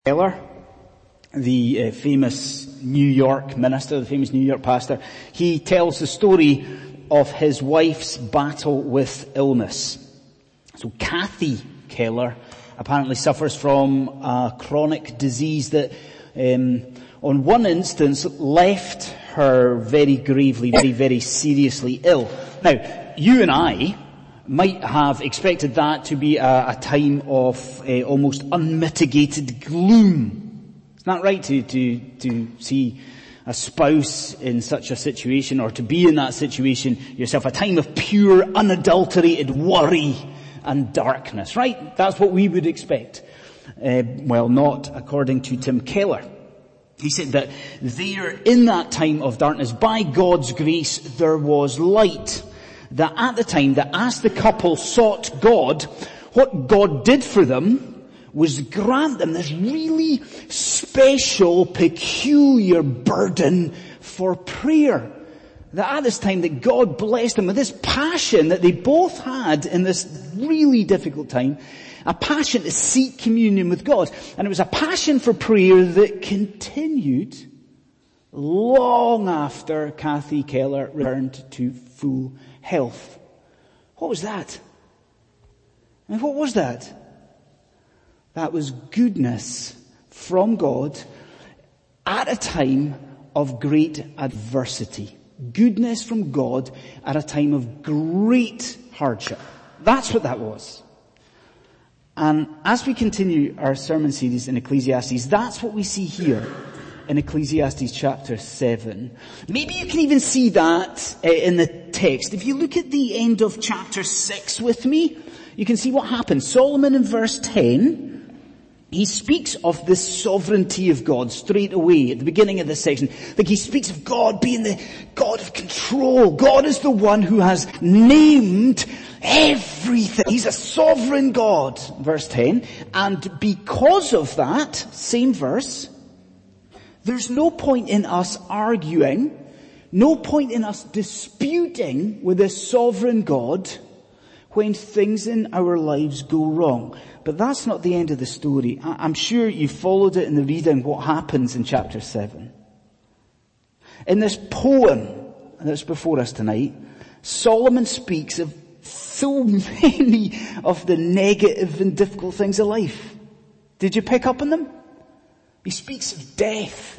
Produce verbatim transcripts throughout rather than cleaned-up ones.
Keller, the uh, famous New York minister, the famous New York pastor, he tells the story of his wife's battle with illness. So Kathy Keller apparently suffers from a chronic disease that um, on one instance left her very gravely, very, very seriously ill. Now, you and I might have expected that to be a, a time of uh, almost unmitigated gloom. It's not right to, to, to see a spouse in such a situation, or to be in that situation yourself, a time of pure, unadulterated worry and darkness, right? That's what we would expect. Uh, well, not according to Tim Keller. He said that there, in that time of darkness, by God's grace, there was light. That at the time, that as the couple sought God, what God did for them was grant them this really special, peculiar burden for prayer. That at this time that God blessed them with this passion that they both had in this really difficult time, a passion to seek communion with God. And it was a passion for prayer that continued long after Kathy Keller returned to full health. What was that? I mean, what was that? That was goodness from God at a time of great adversity. Goodness from God at a time of great hardship. That's what that was. And as we continue our sermon series in Ecclesiastes, that's what we see here in Ecclesiastes chapter seven. Maybe you can even see that uh, in the text. If you look at the end of chapter six with me, you can see what happens. Solomon in verse ten, he speaks of the sovereignty of God straight away at the beginning of this section. Like he speaks of God being the God of control. God is the one who has named everything. He's a sovereign God, verse ten. And because of that, same verse, there's no point in us arguing, no point in us disputing with this sovereign God when things in our lives go wrong. But that's not the end of the story. I'm sure you followed it in the reading, what happens in chapter seven. In this poem that's before us tonight, Solomon speaks of so many of the negative and difficult things of life. Did you pick up on them? He speaks of death.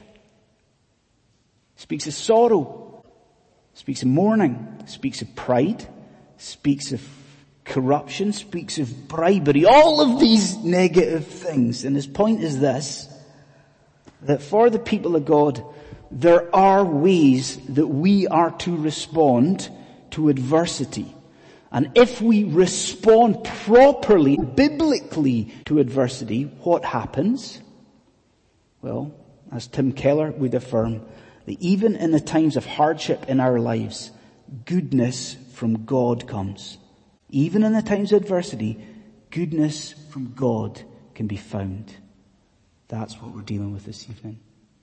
He speaks of sorrow. He speaks of mourning. He speaks of pride. He speaks of corruption. Speaks of bribery. All of these negative things. And his point is this, that for the people of God, there are ways that we are to respond to adversity. And if we respond properly, biblically to adversity, what happens? Well, as Tim Keller would affirm, that even in the times of hardship in our lives, goodness from God comes. Even in the times of adversity, goodness from God can be found. That's what we're dealing with this evening.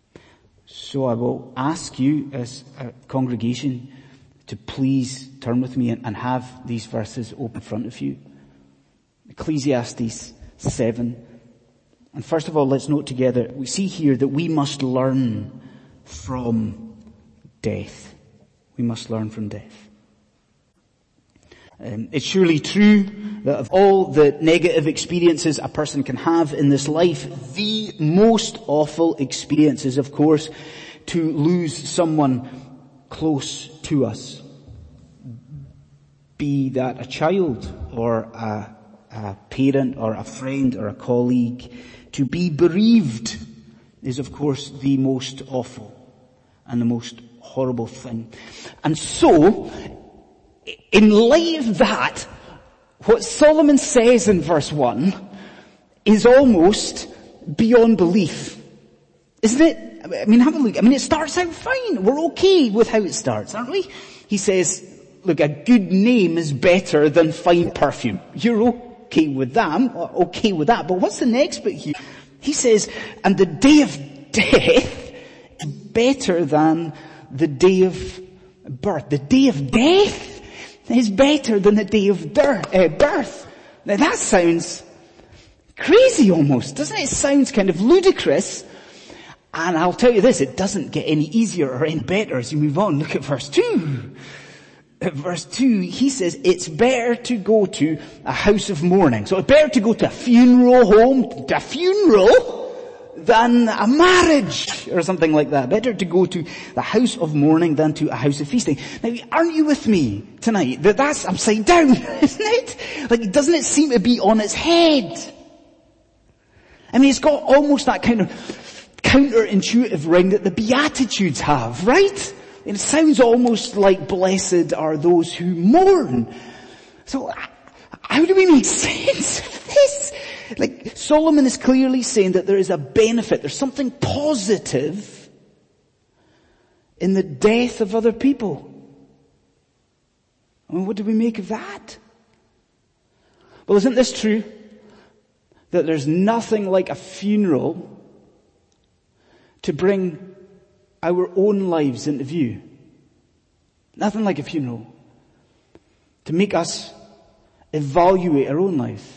So I will ask you as a congregation to please turn with me and have these verses open in front of you. Ecclesiastes seven. And first of all, let's note together, we see here that we must learn from death. We must learn from death. Um, it's surely true that of all the negative experiences a person can have in this life, the most awful experience is, of course, to lose someone close to us. Be that a child or a, a parent or a friend or a colleague. To be bereaved is, of course, the most awful and the most horrible thing. And so, in light of that, what Solomon says in verse one is almost beyond belief. Isn't it? I mean, have a look. I mean, it starts out fine. We're okay with how it starts, aren't we? He says, look, a good name is better than fine perfume. You're okay. Okay with that, okay with that, but what's the next bit here? He says, and the day of death is better than the day of birth. The day of death is better than the day of birth. Now that sounds crazy almost, doesn't it? It sounds kind of ludicrous. And I'll tell you this, it doesn't get any easier or any better as you move on. Look at verse two. At verse two, he says, it's better to go to a house of mourning. So it's better to go to a funeral home, to a funeral, than a marriage or something like that. Better to go to the house of mourning than to a house of feasting. Now, aren't you with me tonight? That that's upside down, isn't it? Like, doesn't it seem to be on its head? I mean, it's got almost that kind of counterintuitive ring that the Beatitudes have, right? And it sounds almost like blessed are those who mourn. So, how do we make sense of this? Like, Solomon is clearly saying that there is a benefit, there's something positive in the death of other people. I mean, what do we make of that? Well, isn't this true? That there's nothing like a funeral to bring our own lives into view. Nothing like a funeral to make us evaluate our own life.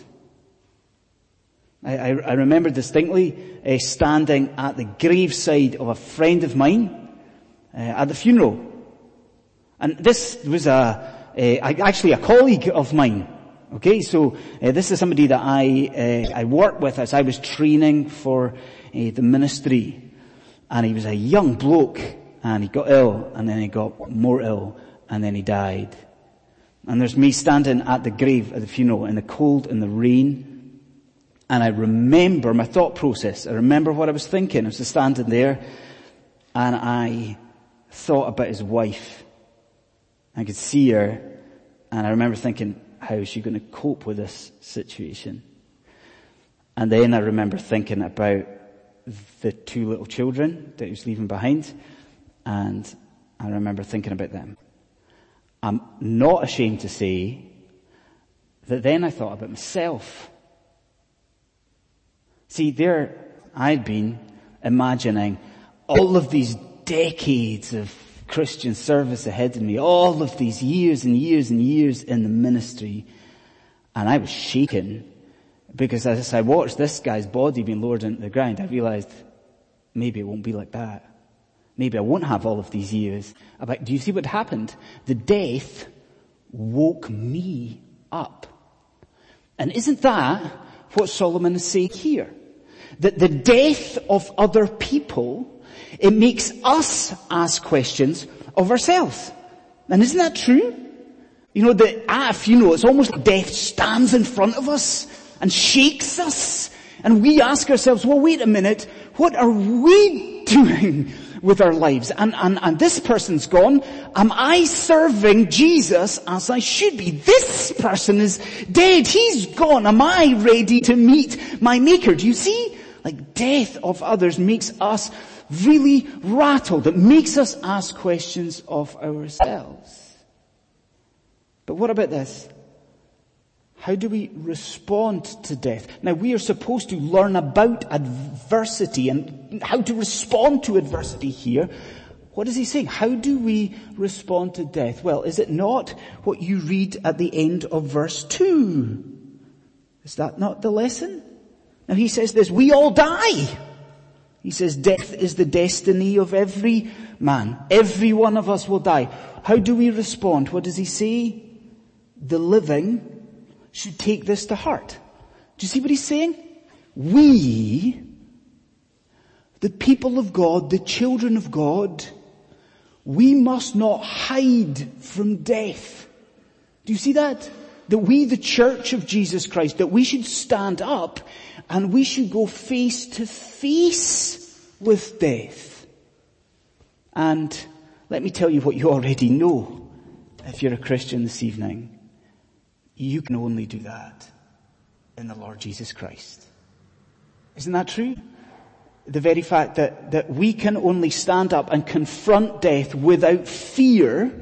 I, I, I remember distinctly uh, standing at the graveside of a friend of mine uh, at the funeral. And this was a, a, actually a colleague of mine. Okay, so uh, this is somebody that I uh, I worked with as I was training for uh, the ministry. And he was a young bloke, and he got ill, and then he got more ill, and then he died. And there's me standing at the grave at the funeral in the cold and the rain. And I remember my thought process. I remember what I was thinking. I was just standing there, and I thought about his wife. I could see her, and I remember thinking, how is she going to cope with this situation? And then I remember thinking about the two little children that he was leaving behind, and I remember thinking about them. I'm not ashamed to say that then I thought about myself. See, there I'd been imagining all of these decades of Christian service ahead of me, all of these years and years and years in the ministry, and I was shaken because as I watched this guy's body being lowered into the ground, I realized maybe it won't be like that. Maybe I won't have all of these years. About, do you see what happened? The death woke me up. And isn't that what Solomon is saying here? That the death of other people, it makes us ask questions of ourselves. And isn't that true? You know, that at a funeral, it's almost like death stands in front of us and shakes us. And we ask ourselves, well, wait a minute, what are we doing with our lives? And, and, and this person's gone. Am I serving Jesus as I should be? This person is dead. He's gone. Am I ready to meet my Maker? Do you see? Like, death of others makes us really rattled. It makes us ask questions of ourselves. But what about this? How do we respond to death? Now, we are supposed to learn about adversity and how to respond to adversity here. What is he saying? How do we respond to death? Well, is it not what you read at the end of verse two? Is that not the lesson? Now he says this, we all die. He says death is the destiny of every man. Every one of us will die. How do we respond? What does he say? The living should take this to heart. Do you see what he's saying? We, the people of God, the children of God, we must not hide from death. Do you see that? That we, the church of Jesus Christ, that we should stand up and we should go face to face with death. And let me tell you what you already know if you're a Christian this evening. You can only do that in the Lord Jesus Christ. Isn't that true? The very fact that, that we can only stand up and confront death without fear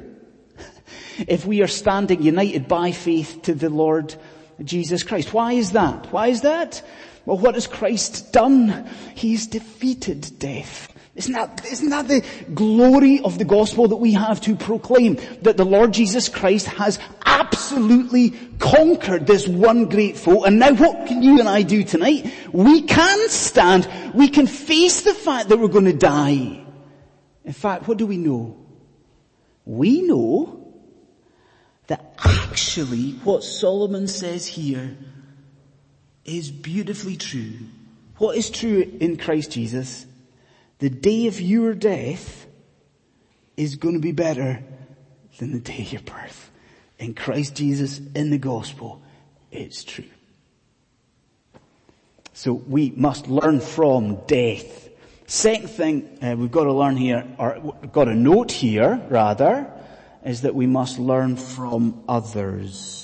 if we are standing united by faith to the Lord Jesus Christ. Why is that? Why is that? Well, what has Christ done? He's defeated death. Isn't that, isn't that the glory of the gospel that we have to proclaim? That the Lord Jesus Christ has absolutely conquered this one great foe. And now what can you and I do tonight? We can stand. We can face the fact that we're going to die. In fact, what do we know? We know that actually what Solomon says here is beautifully true. What is true in Christ Jesus? The day of your death is going to be better than the day of your birth. In Christ Jesus, in the gospel, it's true. So we must learn from death. Second thing uh, we've got to learn here, or we've got to note here, rather, is that we must learn from others.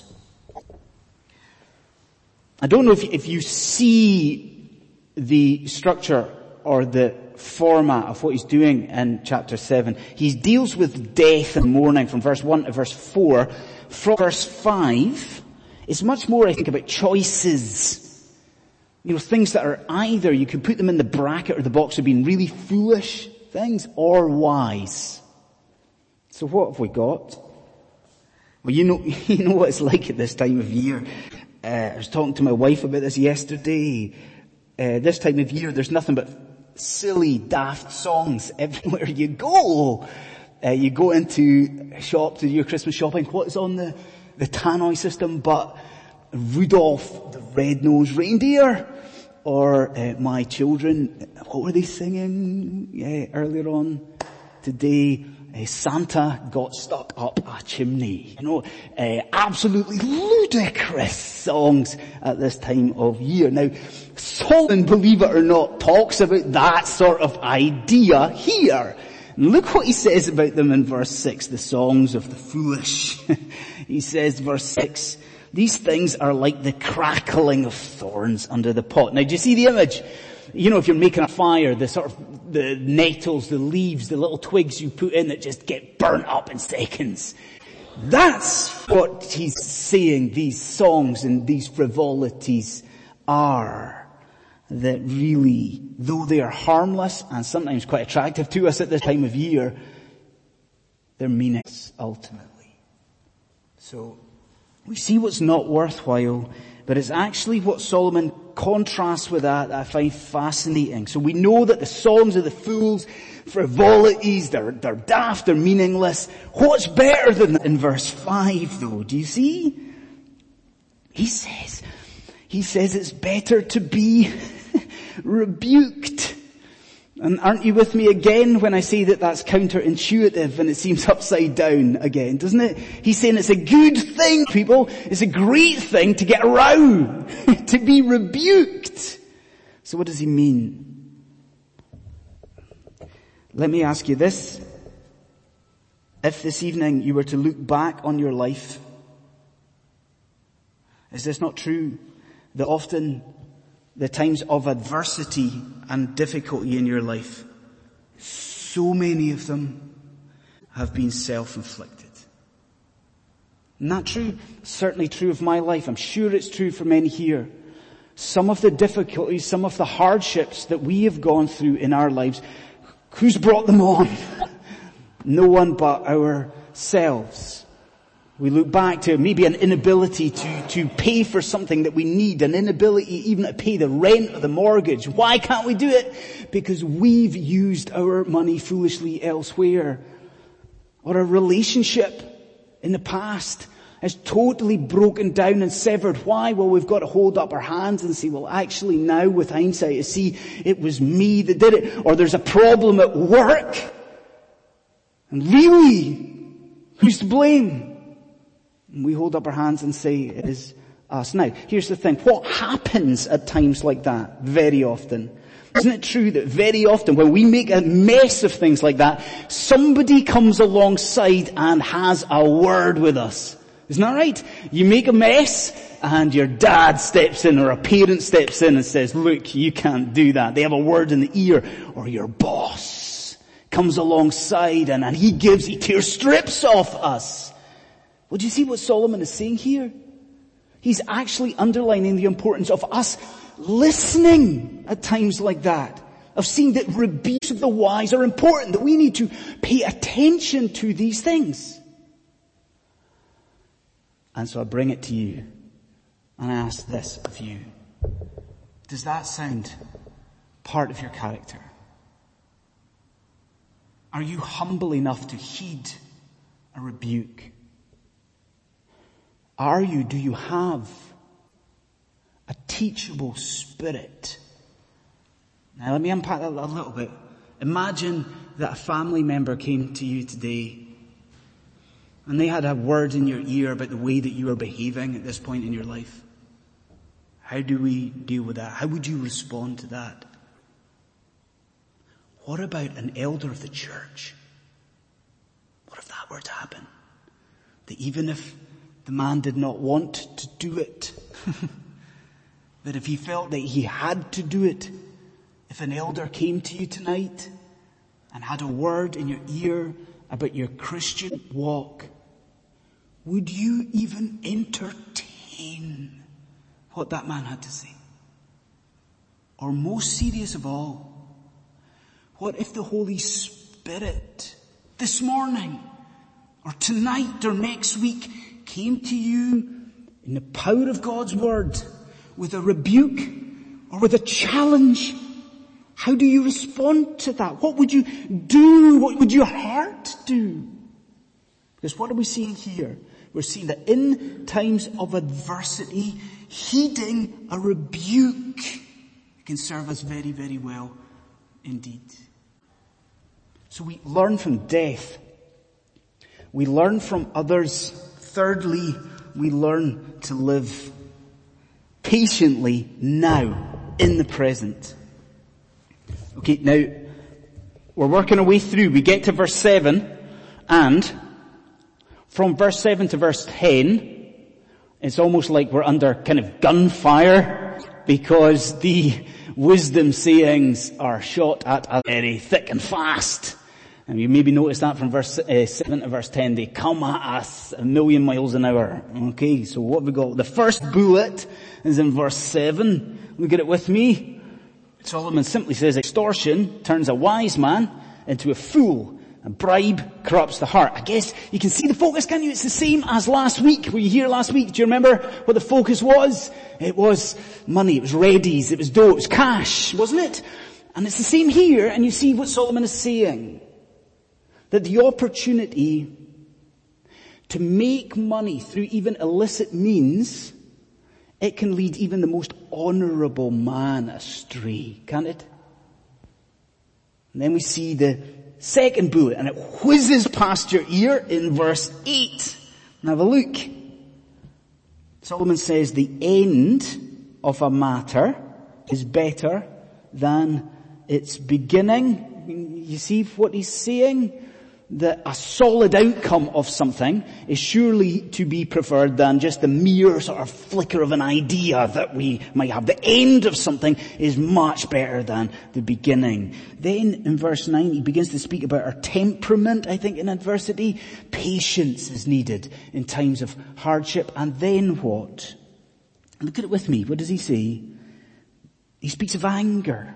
I don't know if, if you see the structure or the format of what he's doing in chapter seven. He deals with death and mourning from verse one to verse four. From verse five, it's much more, I think, about choices. You know, things that are either, you could put them in the bracket or the box of being really foolish things or wise. So what have we got? Well, you know, you know what it's like at this time of year. Uh, I was talking to my wife about this yesterday. Uh, this time of year, there's nothing but silly, daft songs everywhere you go. Uh, you go into a shop to do your Christmas shopping. What is on the, the tannoy system but Rudolph the Red-Nosed Reindeer? Or uh, my children, what were they singing uh, earlier on today? Uh, Santa got stuck up a chimney. You know, uh, absolutely ludicrous songs at this time of year. Now, Solomon, believe it or not, talks about that sort of idea here. And look what he says about them in verse six, the songs of the foolish. He says, verse six, these things are like the crackling of thorns under the pot. Now, do you see the image? You know, if you're making a fire, the sort of, the nettles, the leaves, the little twigs you put in that just get burnt up in seconds. That's what he's saying these songs and these frivolities are. That really, though they are harmless and sometimes quite attractive to us at this time of year, they're meaningless ultimately. So, we see what's not worthwhile, but it's actually what Solomon contrasts with that that I find fascinating. So we know that the songs of the fools, frivolities, they're, they're daft, they're meaningless. What's better than that in verse five though? Do you see? He says, he says it's better to be rebuked. And aren't you with me again when I say that that's counterintuitive and it seems upside down again, doesn't it? He's saying it's a good thing, people. It's a great thing to get a row, to be rebuked. So what does he mean? Let me ask you this. If this evening you were to look back on your life, is this not true that often the times of adversity and difficulty in your life, so many of them have been self-inflicted? Isn't that true? Certainly true of my life. I'm sure it's true for many here. Some of the difficulties, some of the hardships that we have gone through in our lives, who's brought them on? No one but ourselves. We look back to maybe an inability to, to pay for something that we need, an inability even to pay the rent or the mortgage. Why can't we do it? Because we've used our money foolishly elsewhere. Or a relationship in the past has totally broken down and severed. Why? Well, we've got to hold up our hands and say, well, actually now with hindsight, you see, it was me that did it. Or there's a problem at work. And really, who's to blame? And we hold up our hands and say it is us. Now, here's the thing. What happens at times like that very often? Isn't it true that very often when we make a mess of things like that, somebody comes alongside and has a word with us? Isn't that right? You make a mess and your dad steps in or a parent steps in and says, look, you can't do that. They have a word in the ear. Or your boss comes alongside and, and he gives, he tears strips off us. Well, do you see what Solomon is saying here? He's actually underlining the importance of us listening at times like that. of seeing that rebukes of the wise are important, that we need to pay attention to these things. And so I bring it to you, and I ask this of you. Does that sound part of your character? Are you humble enough to heed a rebuke? Are you, do you have a teachable spirit? Now let me unpack that a little bit. Imagine that a family member came to you today and they had a word in your ear about the way that you are behaving at this point in your life. How do we deal with that? How would you respond to that? What about an elder of the church? What if that were to happen? That even if the man did not want to do it, that if he felt that he had to do it, if an elder came to you tonight and had a word in your ear about your Christian walk, would you even entertain what that man had to say? Or most serious of all, what if the Holy Spirit this morning or tonight or next week came to you in the power of God's word with a rebuke or with a challenge? How do you respond to that? What would you do? What would your heart do? Because what are we seeing here? We're seeing that in times of adversity, heeding a rebuke can serve us very, very well indeed. So we learn from death. We learn from others. Thirdly, we learn to live patiently now, in the present. Okay, now, we're working our way through. We get to verse seven, and from verse seven to verse ten, it's almost like we're under kind of gunfire, because the wisdom sayings are shot at a very thick and fast. And you maybe noticed that from verse uh, seven to verse ten, they come at us a million miles an hour. Okay, so what have we got? The first bullet is in verse seven. Look at it with me. Solomon simply says, extortion turns a wise man into a fool, and bribe corrupts the heart. I guess you can see the focus, can't you? It's the same as last week. Were you here last week? Do you remember what the focus was? It was money, it was readies, it was dough, it was cash, wasn't it? And it's the same here, and you see what Solomon is saying. That the opportunity to make money through even illicit means, it can lead even the most honourable man astray, can't it? And then we see the second bullet, and it whizzes past your ear in verse eight. And have a look. Solomon says, the end of a matter is better than its beginning. You see what he's saying? That a solid outcome of something is surely to be preferred than just the mere sort of flicker of an idea that we might have. The end of something is much better than the beginning. Then in verse nine, he begins to speak about our temperament, I think, in adversity. Patience is needed in times of hardship. And then what? Look at it with me. What does he say? He speaks of anger.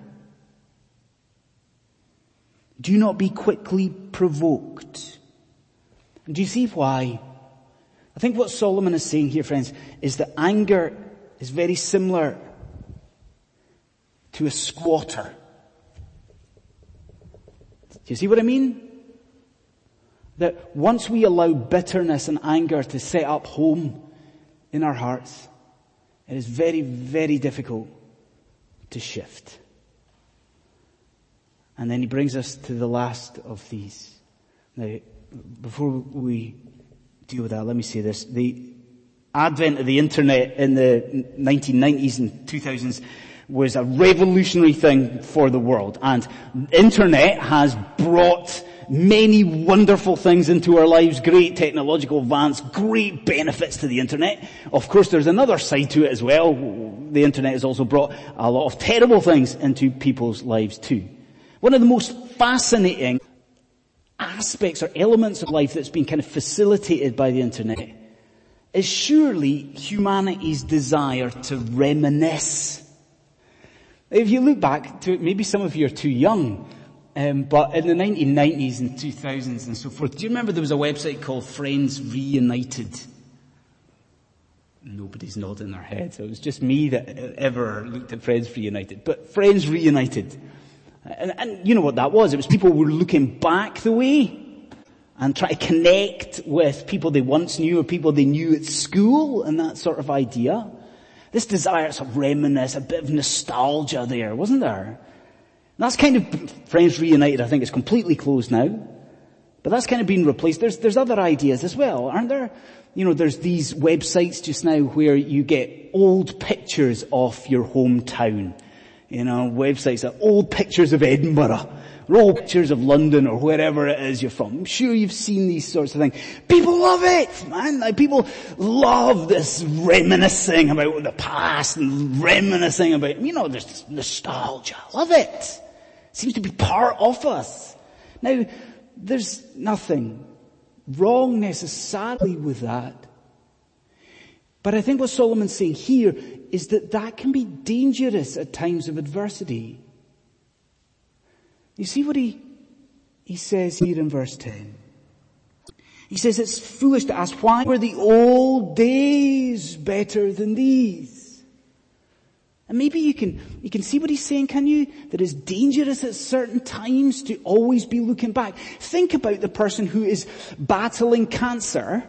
Do not be quickly provoked. And do you see why? I think what Solomon is saying here, friends, is that anger is very similar to a squatter. Do you see what I mean? That once we allow bitterness and anger to set up home in our hearts, it is very, very difficult to shift. And then he brings us to the last of these. Now, before we deal with that, let me say this. The advent of the internet in the nineteen nineties and two thousands was a revolutionary thing for the world. And internet has brought many wonderful things into our lives, great technological advance, great benefits to the internet. Of course, there's another side to it as well. The internet has also brought a lot of terrible things into people's lives too. One of the most fascinating aspects or elements of life that's been kind of facilitated by the internet is surely humanity's desire to reminisce. If you look back to it, maybe some of you are too young, um, but in the nineteen nineties and two thousands and so forth, do you remember there was a website called Friends Reunited? Nobody's nodding their heads. It was just me that ever looked at Friends Reunited. But Friends Reunited. And, and you know what that was? It was people who were looking back the way and trying to connect with people they once knew or people they knew at school and that sort of idea. This desire to sort of reminisce, a bit of nostalgia there, wasn't there? And that's kind of, Friends Reunited I think is completely closed now. But that's kind of been replaced. There's, there's other ideas as well, aren't there? You know, there's these websites just now where you get old pictures of your hometown. You know, websites that old pictures of Edinburgh, or old pictures of London or wherever it is you're from. I'm sure you've seen these sorts of things. People love it, man. Like, people love this reminiscing about the past and reminiscing about, you know, this nostalgia. Love it. Seems to be part of us. Now, there's nothing wrong necessarily with that. But I think what Solomon's saying here is that that can be dangerous at times of adversity. You see what he, he says here in verse ten. He says it's foolish to ask, why were the old days better than these? And maybe you can, you can see what he's saying, can you? That it's dangerous at certain times to always be looking back. Think about the person who is battling cancer,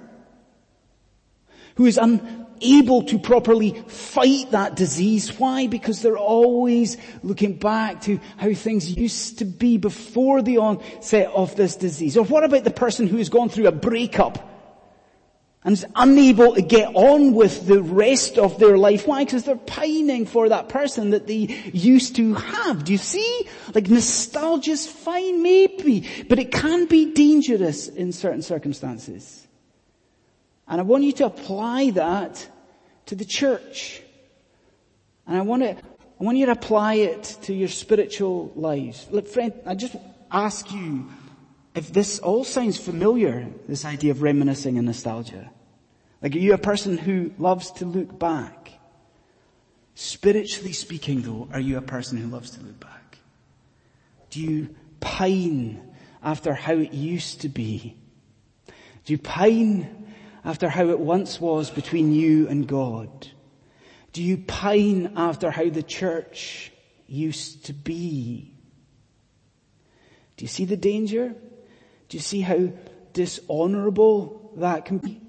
who is unable to properly fight that disease. Why? Because they're always looking back to how things used to be before the onset of this disease. Or what about the person who has gone through a breakup and is unable to get on with the rest of their life? Why? Because they're pining for that person that they used to have. Do you see? Like, nostalgia's fine, maybe, but it can be dangerous in certain circumstances. And I want you to apply that to the church. And I want to, I want you to apply it to your spiritual lives. Look, friend, I just ask you, if this all sounds familiar, this idea of reminiscing and nostalgia. Like, are you a person who loves to look back? Spiritually speaking though, are you a person who loves to look back? Do you pine after how it used to be? Do you pine after how it once was between you and God? Do you pine after how the church used to be? Do you see the danger? Do you see how dishonorable that can be?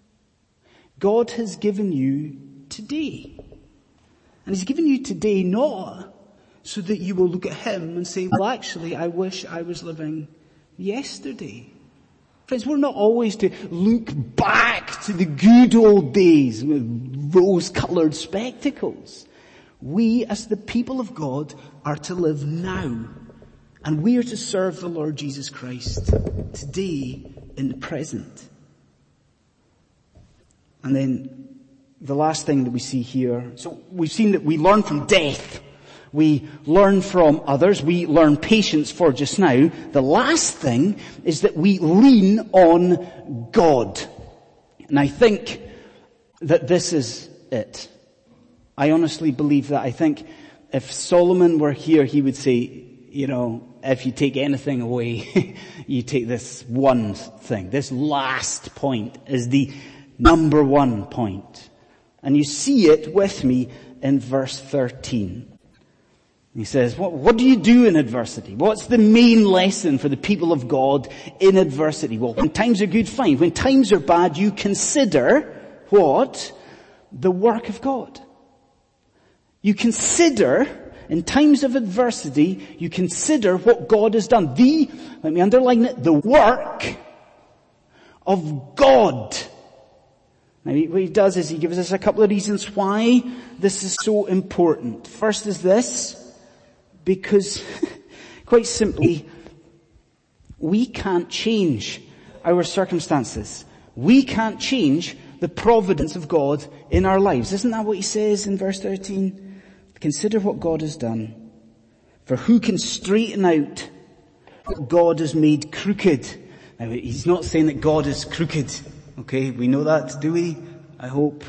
God has given you today. And He's given you today not so that you will look at Him and say, well, actually, I wish I was living yesterday. Friends, we're not always to look back to the good old days with rose-colored spectacles. We, as the people of God, are to live now. And we are to serve the Lord Jesus Christ today in the present. And then the last thing that we see here, so we've seen that we learn from death. We learn from others. We learn patience for just now. The last thing is that we lean on God. And I think that this is it. I honestly believe that. I think if Solomon were here, he would say, you know, if you take anything away, you take this one thing. This last point is the number one point. And you see it with me in verse thirteen. He says, what, what do you do in adversity? What's the main lesson for the people of God in adversity? Well, when times are good, fine. When times are bad, you consider what? The work of God. You consider, in times of adversity, you consider what God has done. The, let me underline it, the work of God. Now, what he does is he gives us a couple of reasons why this is so important. First is this, because quite simply, we can't change our circumstances. We can't change the providence of God in our lives. Isn't that what he says in verse thirteen? Consider what God has done. For who can straighten out what God has made crooked? Now, he's not saying that God is crooked. Okay, we know that, do we? I hope.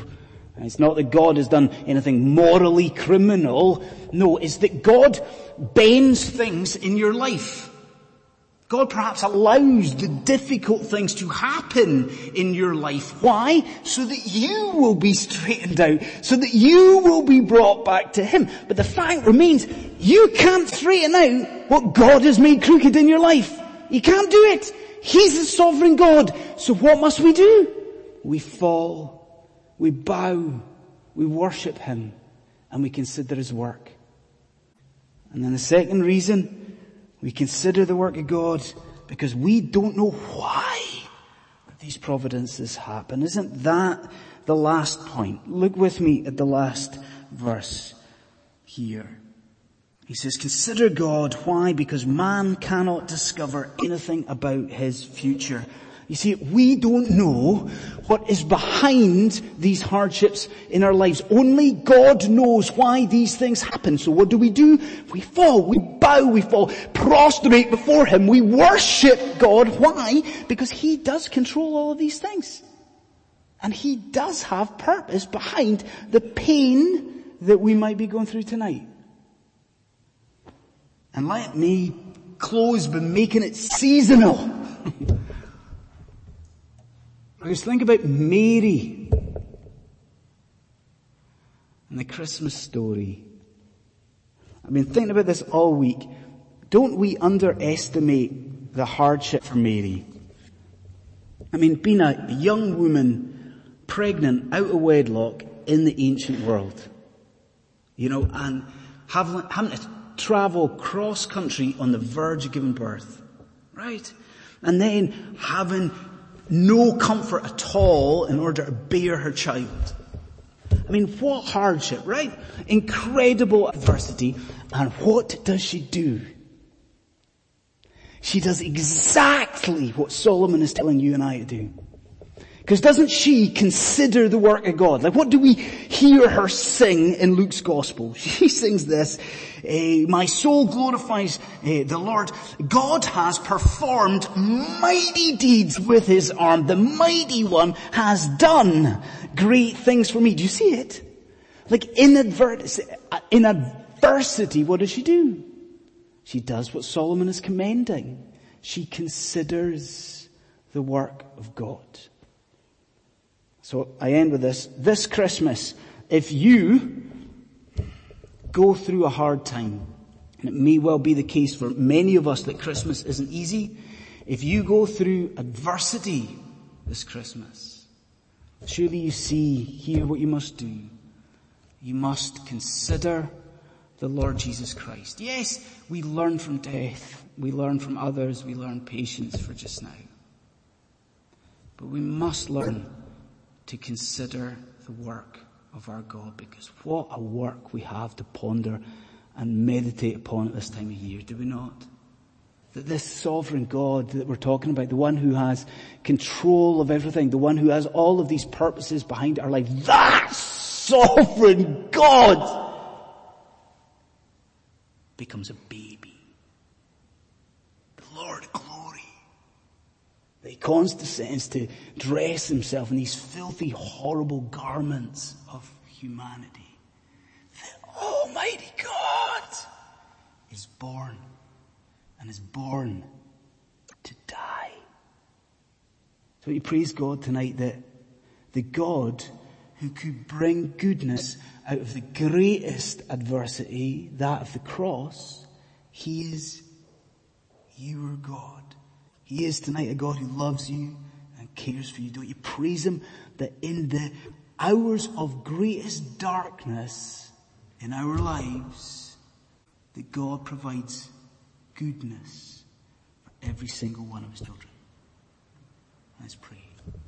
And it's not that God has done anything morally criminal. No, it's that God bends things in your life. God perhaps allows the difficult things to happen in your life. Why? So that you will be straightened out. So that you will be brought back to Him. But the fact remains, you can't straighten out what God has made crooked in your life. You can't do it. He's the sovereign God. So what must we do? We fall. We bow. We worship Him. And we consider His work. And then the second reason, we consider the work of God because we don't know why these providences happen. Isn't that the last point? Look with me at the last verse here. He says, consider God. Why? Because man cannot discover anything about his future. You see, we don't know what is behind these hardships in our lives. Only God knows why these things happen. So what do we do? We fall, we bow, we fall, prostrate before Him. We worship God. Why? Because He does control all of these things. And He does have purpose behind the pain that we might be going through tonight. And let me close by making it seasonal. Because think about Mary and the Christmas story. I've been thinking about this all week. Don't we underestimate the hardship for Mary? I mean, being a young woman, pregnant, out of wedlock in the ancient world. You know, and having, having to travel cross country on the verge of giving birth. Right? And then having no comfort at all in order to bear her child. I mean, what hardship, right? Incredible adversity. And what does she do? She does exactly what Solomon is telling you and I to do. Because doesn't she consider the work of God? Like, what do we hear her sing in Luke's Gospel? She sings this, uh, my soul glorifies uh, the Lord. God has performed mighty deeds with His arm. The mighty one has done great things for me. Do you see it? Like, in, adver- in adversity, what does she do? She does what Solomon is commending. She considers the work of God. So I end with this. This Christmas, if you go through a hard time, and it may well be the case for many of us that Christmas isn't easy, if you go through adversity this Christmas, surely you see here what you must do. You must consider the Lord Jesus Christ. Yes, we learn from death. We learn from others. We learn patience for just now. But we must learn to consider the work of our God, because what a work we have to ponder and meditate upon at this time of year, do we not? That this sovereign God that we're talking about, the one who has control of everything, the one who has all of these purposes behind our life, that sovereign God becomes a baby. The Lord of glory. That He condescends to dress Himself in these filthy, horrible garments of humanity. The Almighty God is born, and is born to die. So we praise God tonight that the God who could bring goodness out of the greatest adversity, that of the cross, He is your God. He is tonight a God who loves you and cares for you. Don't you praise Him that in the hours of greatest darkness in our lives, that God provides goodness for every single one of His children. Let's pray.